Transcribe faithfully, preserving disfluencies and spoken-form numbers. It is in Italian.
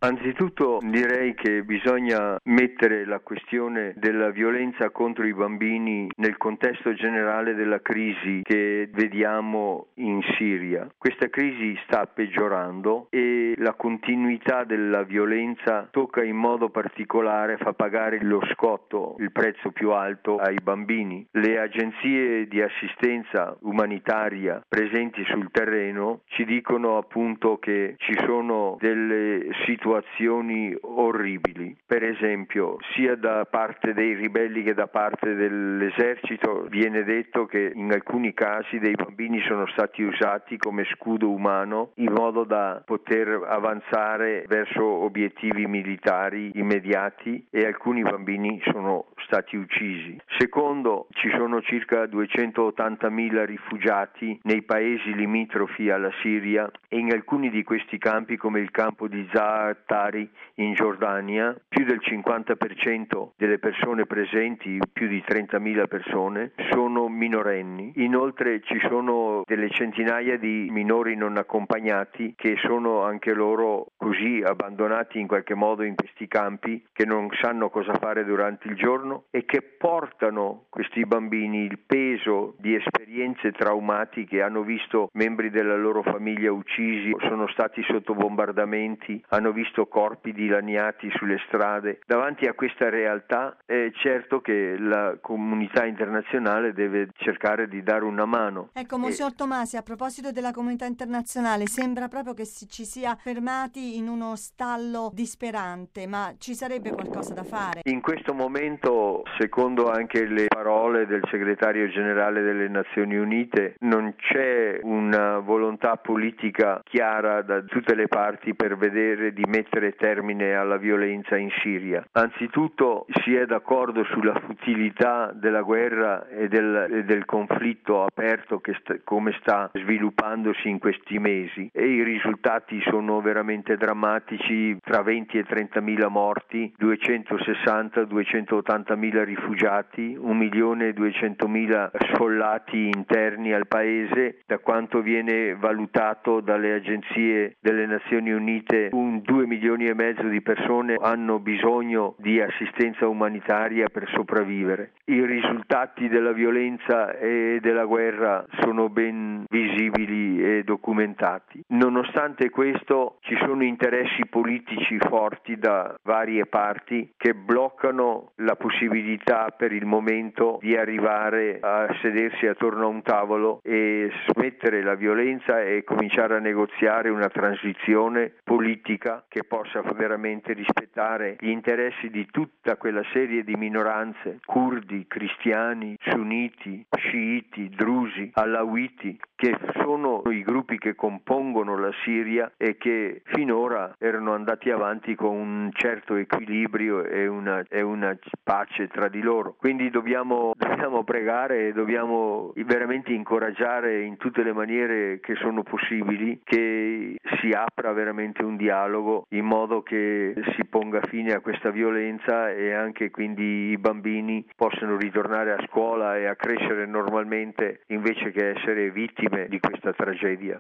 Anzitutto direi che bisogna mettere la questione della violenza contro i bambini nel contesto generale della crisi che vediamo in Siria. Questa crisi sta peggiorando e la continuità della violenza tocca in modo particolare, fa pagare lo scotto, il prezzo più alto ai bambini. Le agenzie di assistenza umanitaria presenti sul terreno ci dicono appunto che ci sono delle situazioni orribili. Per esempio, sia da parte dei ribelli che da parte dell'esercito viene detto che in alcuni casi dei bambini sono stati usati come scudo umano in modo da poter avanzare verso obiettivi militari immediati, e alcuni bambini sono stati uccisi. Secondo, ci sono circa duecentottantamila rifugiati nei paesi limitrofi alla Siria, e in alcuni di questi campi, come il campo di Zaatari in Giordania, più del cinquanta per cento delle persone presenti, più di trentamila persone, sono minorenni. Inoltre ci sono delle centinaia di minori non accompagnati che sono anche loro così abbandonati in qualche modo in questi campi, che non sanno cosa fare durante il giorno e che portano questi bambini il peso di esperienze traumatiche. Hanno visto membri della loro famiglia uccisi, sono stati sotto bombardamenti, hanno visto corpi dilaniati sulle strade. Davanti a questa realtà è certo che la comunità internazionale deve cercare di dare una mano. Ecco, Monsignor Tomasi, a proposito della comunità internazionale, sembra proprio che si, ci sia fermati in uno stallo disperante, ma ci sarebbe qualcosa da fare? In questo momento, secondo anche le parole del segretario generale delle Nazioni Unite, non c'è una volontà politica chiara da tutte le parti per vedere di mettere termine alla violenza in Siria. Anzitutto si è d'accordo sulla futilità della guerra e del, e del conflitto aperto che sta, come sta sviluppandosi in questi mesi, e i risultati sono veramente drammatici: tra venti e trentamila morti, duecentosessanta duecentottantamila rifugiati, un milione e duecentomila sfollati interni al paese. Da quanto viene valutato dalle agenzie delle Nazioni Unite, un due milioni e mezzo di persone hanno bisogno di assistenza umanitaria per sopravvivere. I risultati della violenza e della guerra sono ben visibili e documentati. Nonostante questo, ci sono interessi politici forti da varie parti che bloccano la possibilità per il momento di arrivare a sedersi attorno a un tavolo e smettere la violenza e cominciare a negoziare una transizione politica che possa veramente rispettare gli interessi di tutta quella serie di minoranze: curdi, cristiani, sunniti, sciiti, drusi, alawiti, che sono i gruppi che compongono la Siria e che finora erano andati avanti con un certo equilibrio e una, e una pace tra di loro. Quindi dobbiamo, dobbiamo pregare e dobbiamo veramente incoraggiare in tutte le maniere che sono possibili che si apra veramente un dialogo in modo che si ponga fine a questa violenza e anche quindi i bambini possano ritornare a scuola e a crescere normalmente invece che essere vittime di questa tragedia.